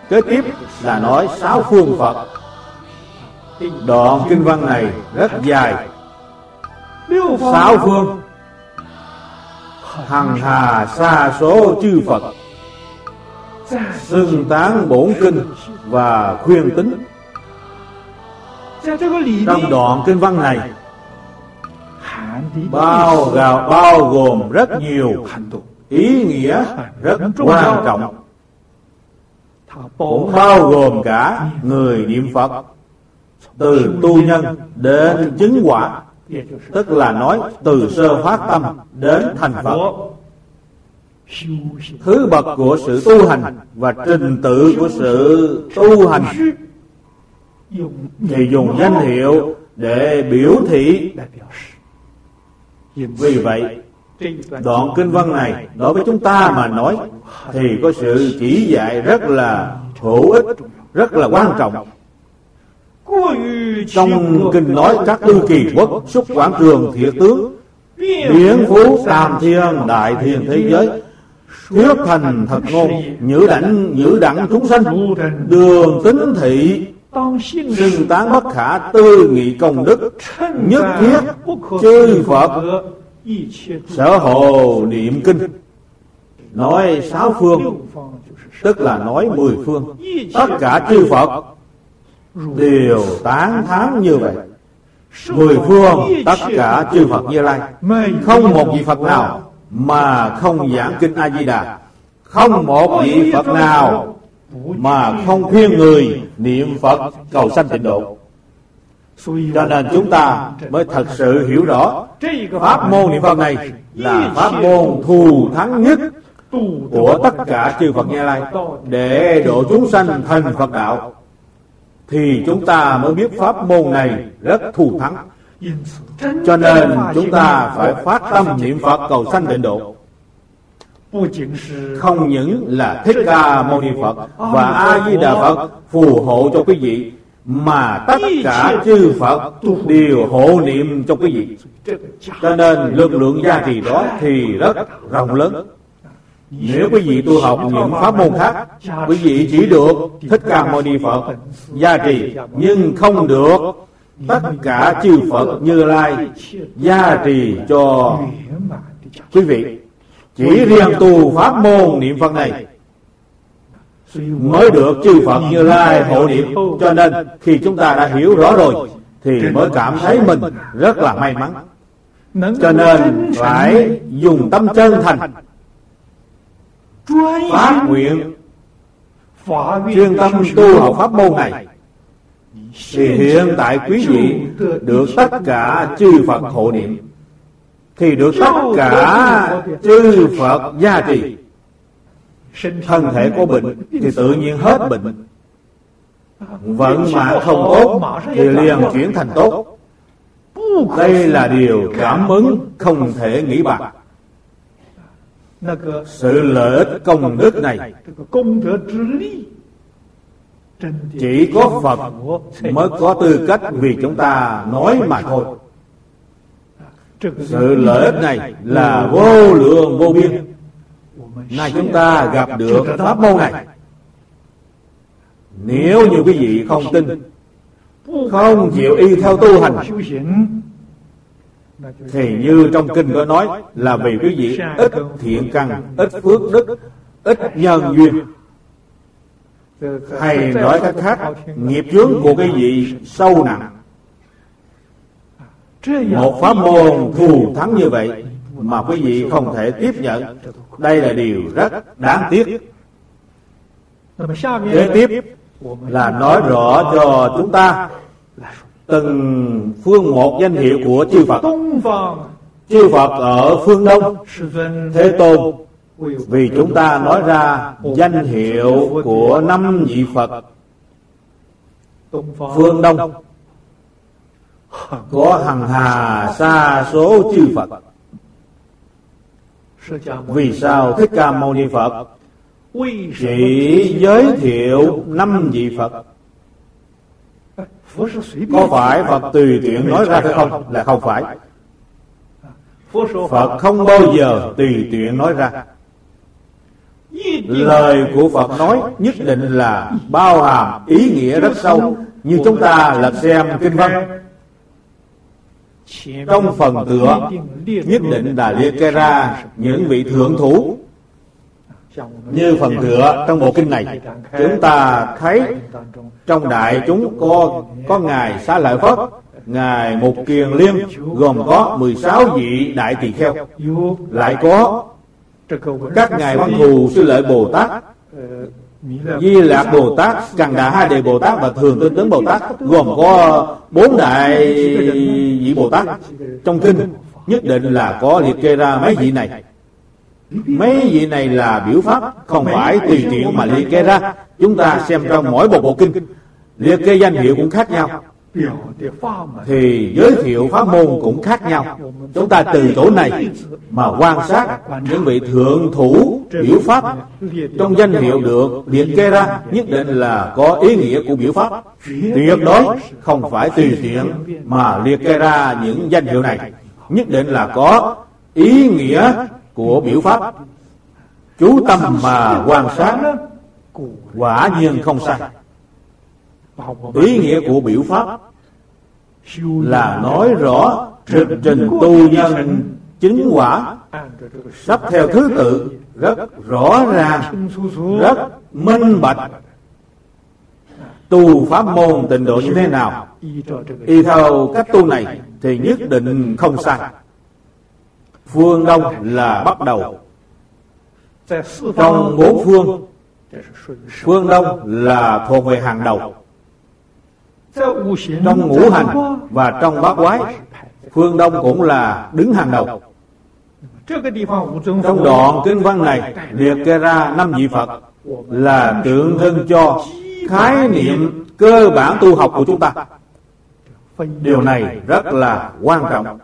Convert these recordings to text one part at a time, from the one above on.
Kế tiếp là nói 6 phương Phật. Đoạn kinh văn này rất dài. 6 phương, hằng hà sa số chư Phật, xưng tán bổn kinh và khuyên tính. Trong đoạn kinh văn này bao gồm rất nhiều ý nghĩa rất quan trọng, cũng bao gồm cả người niệm Phật từ tu nhân đến chứng quả, tức là nói từ sơ phát tâm đến thành Phật. Thứ bậc của sự tu hành và trình tự của sự tu hành thì dùng danh hiệu để biểu thị. Vì vậy, đoạn kinh văn này đối với chúng ta mà nói thì có sự chỉ dạy rất là hữu ích, rất là quan trọng. Trong kinh nói các tư kỳ quốc, xúc quảng trường thiệt tướng, biến phú tam thiên đại thiên thế giới, thuyết thành thật ngôn, nhữ đẳng chúng sanh, đường tính thị, xưng tán bất khả tư nghị công đức, nhất thiết chư Phật sở hộ niệm kinh. Nói 6 phương tức là nói 10 phương. Tất cả chư Phật đều tán thán như vậy. 10 phương tất cả chư Phật Như Lai, không một vị Phật nào mà không giảng kinh A Di Đà, không một vị Phật nào mà không khuyên người niệm Phật cầu sanh tịnh độ. Cho nên chúng ta mới thật sự hiểu rõ pháp môn niệm Phật này là pháp môn thù thắng nhất của tất cả chư Phật Như Lai để độ chúng sanh thành Phật đạo. Thì chúng ta mới biết pháp môn này rất thù thắng. Cho nên chúng ta phải phát tâm niệm Phật cầu sanh tịnh độ. Không những là Thích Ca Mâu Ni Phật và A Di Đà Phật phù hộ cho quý vị, mà tất cả chư Phật đều hộ niệm cho quý vị. Cho nên lực lượng gia trì đó thì rất rộng lớn. Nếu quý vị tu học những pháp môn khác, quý vị chỉ được Thích Ca Mâu Ni Phật gia trì, nhưng không được tất cả chư Phật Như Lai gia trì cho quý vị. Chỉ riêng tu pháp môn niệm Phật này mới được chư Phật Như Lai hộ niệm. Cho nên khi chúng ta đã hiểu rõ rồi thì mới cảm thấy mình rất là may mắn. Cho nên phải dùng tâm chân thành phát nguyện chuyên tâm tu học pháp môn này, thì hiện tại quý vị được tất cả chư Phật hộ niệm, thì được tất cả chư Phật gia trì. Thân thể có bệnh thì tự nhiên hết bệnh, vận mạng không tốt thì liền chuyển thành tốt. Đây là điều cảm ứng không thể nghĩ bàn. Sự lợi ích công đức này chỉ có Phật mới có tư cách vì chúng ta nói mà thôi. Sự lợi ích này là vô lượng vô biên. Nay chúng ta gặp được pháp môn này, nếu như quý vị không tin, không chịu y theo tu hành, thì như trong kinh có nói là vì quý vị ít thiện căn, ít phước đức, ít nhân duyên. Hay nói cách khác, nghiệp chướng của quý vị sâu nặng. Một pháp môn thù thắng như vậy mà quý vị không thể tiếp nhận, đây là điều rất đáng tiếc. Kế tiếp là nói rõ cho chúng ta từng phương một danh hiệu của chư Phật. Chư Phật ở phương Đông, Thế Tôn vì chúng ta nói ra danh hiệu của 5 vị Phật. Phương Đông có hằng hà sa số chư Phật. Vì sao Thích Ca Mâu Ni Phật chỉ giới thiệu 5 vị Phật? Có phải Phật tùy tiện nói ra hay không? Là không phải. Phật không bao giờ tùy tiện nói ra. Lời của Phật nói nhất định là bao hàm ý nghĩa rất sâu. Như chúng ta lật xem kinh văn, trong phần tựa nhất định là liệt kê ra những vị thượng thủ. Như phần tựa trong bộ kinh này, chúng ta thấy trong đại chúng có Ngài Xá Lợi Phất, Ngài Mục Kiền Liên, gồm có 16 vị đại tỳ kheo, lại có các ngài Văn Thù Sư Lợi Bồ Tát, Di Lạc Bồ Tát, Càn Đà Hai Đề Bồ Tát và Thường Tinh Tướng Bồ Tát, gồm có 4 đại vị Bồ Tát. Trong kinh nhất định là có liệt kê ra mấy vị này. Mấy vị này là biểu pháp, không phải tùy tiện mà liệt kê ra. Chúng ta xem trong mỗi một bộ kinh, liệt kê danh hiệu cũng khác nhau, thì giới thiệu pháp môn cũng khác nhau. Chúng ta từ chỗ này mà quan sát những vị thượng thủ biểu pháp trong danh hiệu được liệt kê ra, nhất định là có ý nghĩa của biểu pháp. Tuyệt đối không phải tùy tiện mà liệt kê ra những danh hiệu này, nhất định là có ý nghĩa của biểu pháp. Chú tâm mà quan sát, quả nhiên không sai. Ý nghĩa của biểu pháp là nói rõ trực trình tu nhân chứng quả, sắp theo thứ tự, rất rõ ràng, rất minh bạch. Tu pháp môn tịnh độ như thế nào, y theo cách tu này thì nhất định không sai. Phương Đông là bắt đầu. Trong 4 phương, phương Đông là thuộc về hàng đầu. Trong ngũ hành và trong bát quái, phương Đông cũng là đứng hàng đầu. Trong đoạn kinh văn này liệt kê ra 5 vị Phật là tượng trưng cho khái niệm cơ bản tu học của chúng ta. Điều này rất là quan trọng.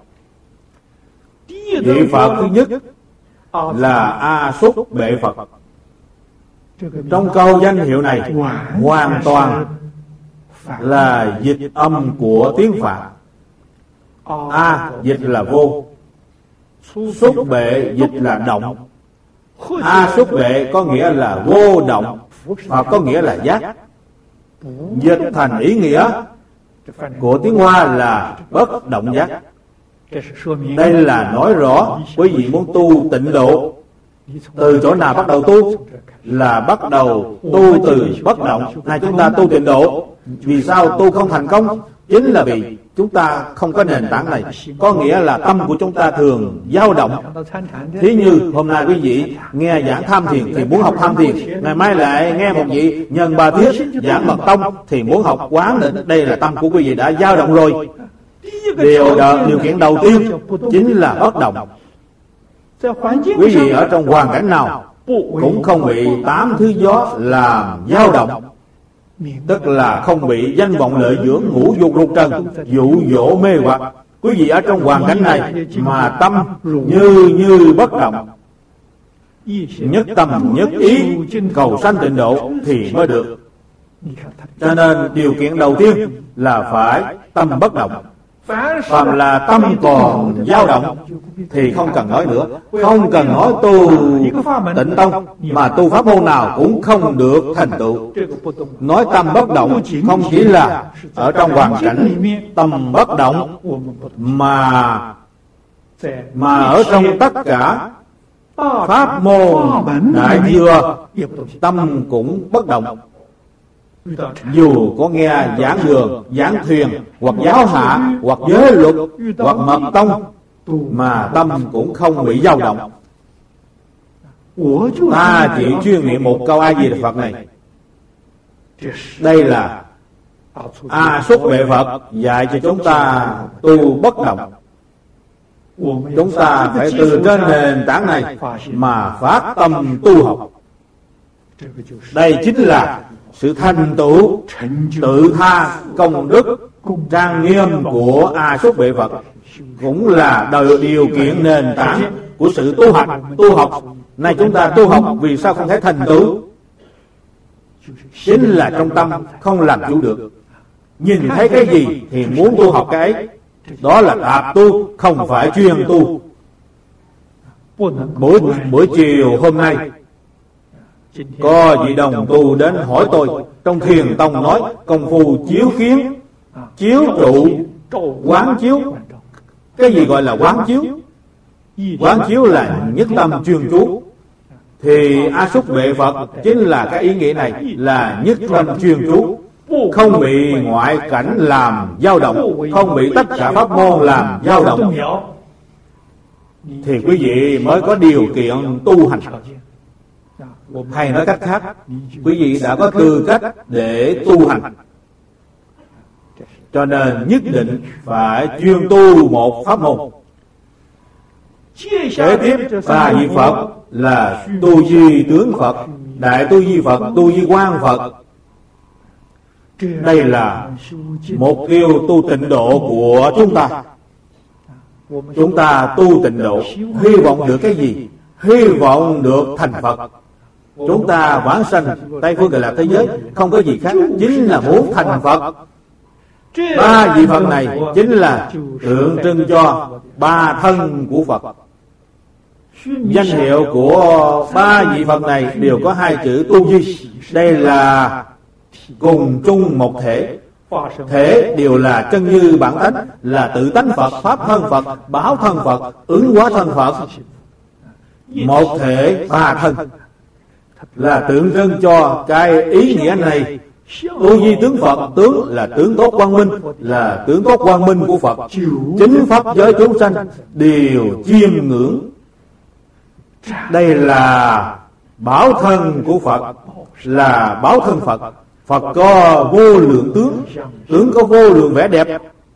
Vị Phật thứ nhất là A Xúc Bệ Phật. Trong câu danh hiệu này hoàn toàn là dịch âm của tiếng Phạn. A dịch là vô, xúc bệ dịch là động. A xúc bệ có nghĩa là vô động, hoặc có nghĩa là giác. Dịch thành ý nghĩa của tiếng Hoa là bất động giác. Đây là nói rõ quý vị muốn tu tịnh độ, từ chỗ nào bắt đầu tu? Là bắt đầu tu từ bất động. Này, chúng ta tu tịnh độ, vì sao tu không thành công? Chính là vì chúng ta không có nền tảng này. Có nghĩa là tâm của chúng ta thường dao động. Thí như hôm nay quý vị nghe giảng tham thiền thì muốn học tham thiền, ngày mai lại nghe một vị nhân Ba Thiết giảng mật tông thì muốn học quán định. Đây là tâm của quý vị đã dao động rồi. Điều kiện đầu tiên chính là bất động. Quý vị ở trong hoàn cảnh nào cũng không bị 8 thứ gió làm dao động, tức là không bị danh vọng lợi dưỡng, ngũ dục lục trần dụ dỗ mê hoặc. Quý vị ở trong hoàn cảnh này mà tâm như bất động, nhất tâm nhất ý cầu sanh tịnh độ thì mới được. Cho nên điều kiện đầu tiên là phải tâm bất động. Phàm là tâm còn dao động thì không cần nói nữa, không cần nói tu tịnh tông, mà tu pháp môn nào cũng không được thành tựu. Nói tâm bất động không chỉ là ở trong hoàn cảnh tâm bất động, mà ở trong tất cả pháp môn đại thừa tâm cũng bất động. Dù có nghe giảng đường, giảng thuyền, hoặc giáo hạ, hoặc giới luật, hoặc mật tông, mà tâm cũng không bị dao động. Ta chỉ chuyên niệm một câu A Di Đà Phật này. Đây là A Xúc Bệ Phật dạy cho chúng ta tu bất động. Chúng ta phải từ trên nền tảng này mà phát tâm tu học. Đây chính là sự thành tựu tự tha công đức trang nghiêm của A Xúc Bệ Phật, cũng là điều kiện nền tảng của sự tu học. Này, chúng ta tu học vì sao không thể thành tựu? Chính là trong tâm không làm chủ được. Nhìn thấy cái gì thì muốn tu học cái ấy. Đó là tạp tu, không phải chuyên tu. Buổi chiều hôm nay Có vị đồng tu đến hỏi tôi, trong Thiền Tông nói công phu chiếu kiến, chiếu trụ, quán chiếu. Cái gì gọi là quán chiếu? Quán chiếu là nhất tâm chuyên chú. Thì A Xúc Vệ Phật chính là cái ý nghĩa này, là nhất tâm chuyên chú, không bị ngoại cảnh làm dao động, không bị tất cả pháp môn làm dao động, thì quý vị mới có điều kiện tu hành. Hay nói cách khác, quý vị đã có tư cách để tu hành. Cho nên nhất định phải chuyên tu một pháp môn. Kế tiếp ba vị Phật là Tu Di Tướng Phật, Đại Tu Di Phật, Tu Di Quang Phật. Đây là mục tiêu tu tịnh độ của chúng ta. Chúng ta tu tịnh độ, hy vọng được cái gì? Hy vọng được thành Phật. Chúng ta vãng sanh Tây phương Cực Lạc thế giới không có gì khác, chính là muốn thành Phật. Ba vị Phật này chính là tượng trưng cho ba thân của Phật. Danh hiệu của ba vị Phật này đều có hai chữ Tu Di. Đây là cùng chung một thể. Thể đều là chân như bản tánh, là tự tánh Phật, pháp thân Phật, báo thân Phật, ứng hóa thân Phật. Một thể ba thân là tượng trưng cho cái ý nghĩa này. Tu Di Tướng Phật, tướng là tướng tốt quang minh, là tướng tốt quang minh của Phật. Chính pháp giới chúng sanh đều chiêm ngưỡng. Đây là bảo thân của Phật, là báo thân Phật. Phật có vô lượng tướng, tướng có vô lượng vẻ đẹp.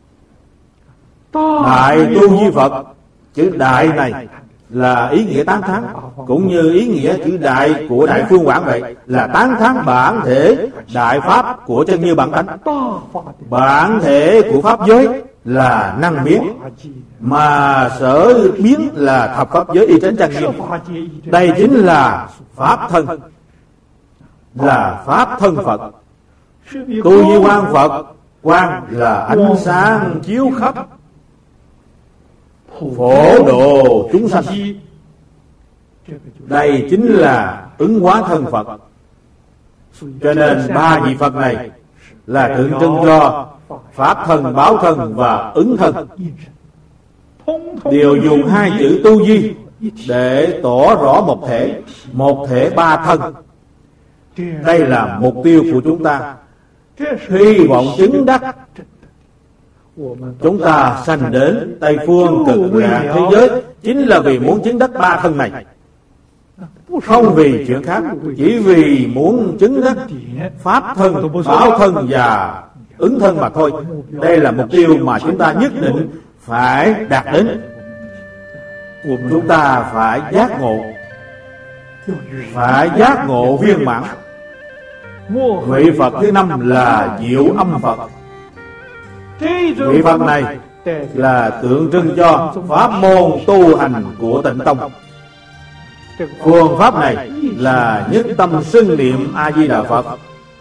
Đại Tu Di Phật, chữ đại này là ý nghĩa tán thán, cũng như ý nghĩa chữ đại của Đại Phương Quảng vậy, là tán thán bản thể đại pháp của chân như bản tánh. Bản thể của pháp giới là năng biến, mà sở biến là thập pháp giới y chánh trang nghiêm. Đây chính là pháp thân, là pháp thân Phật. Tu Di Quang Phật, quang là ánh sáng chiếu khắp, phổ độ chúng sanh. Đây chính là ứng hóa thân Phật. Cho nên ba vị Phật này là tượng trưng cho pháp thân, báo thân và ứng thân, đều dùng hai chữ Tu Di để tỏ rõ một thể ba thân. Đây là mục tiêu của chúng ta. Hy vọng chứng đắc, chúng ta sanh đến Tây phương Cực Lạc thế giới chính là vì muốn chứng đắc ba thân này, không vì chuyện khác, chỉ vì muốn chứng đắc pháp thân, báo thân và ứng thân mà thôi. Đây là mục tiêu mà chúng ta nhất định phải đạt đến. Chúng ta phải giác ngộ viên mãn. Vị Phật thứ năm là Diệu Âm Phật. Vị Phật này là tượng trưng cho pháp môn tu hành của Tịnh Tông. Phương pháp này là nhất tâm xưng niệm A Di Đà Phật.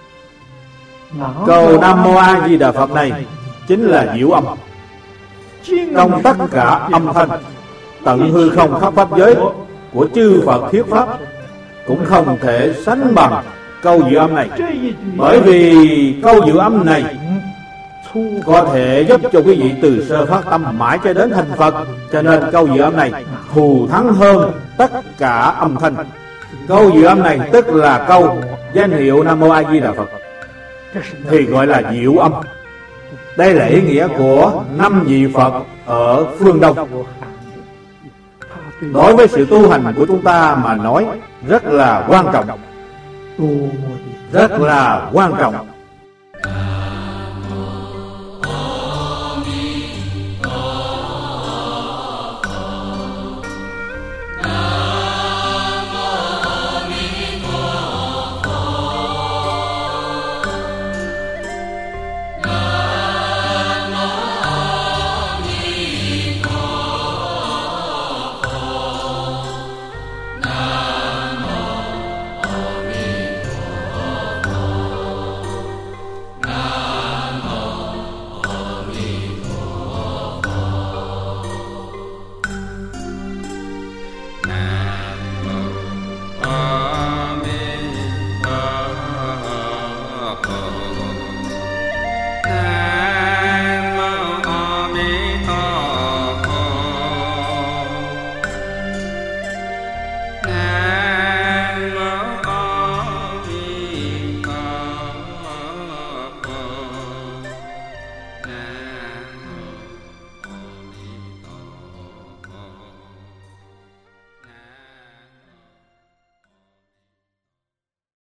Câu Nam Mô A Di Đà Phật này chính là diệu âm. Trong tất cả âm thanh tận hư không khắp pháp giới của chư Phật thuyết pháp cũng không thể sánh bằng câu diệu âm này. Bởi vì câu diệu âm này có thể giúp cho quý vị từ sơ phát tâm mãi cho đến thành Phật. Cho nên câu diệu âm này thù thắng hơn tất cả âm thanh. Câu diệu âm này tức là câu danh hiệu Nam Mô A Di Đà Phật, thì gọi là diệu âm. Đây là ý nghĩa của năm vị Phật ở phương Đông. Đối với sự tu hành của chúng ta mà nói rất là quan trọng, rất là quan trọng.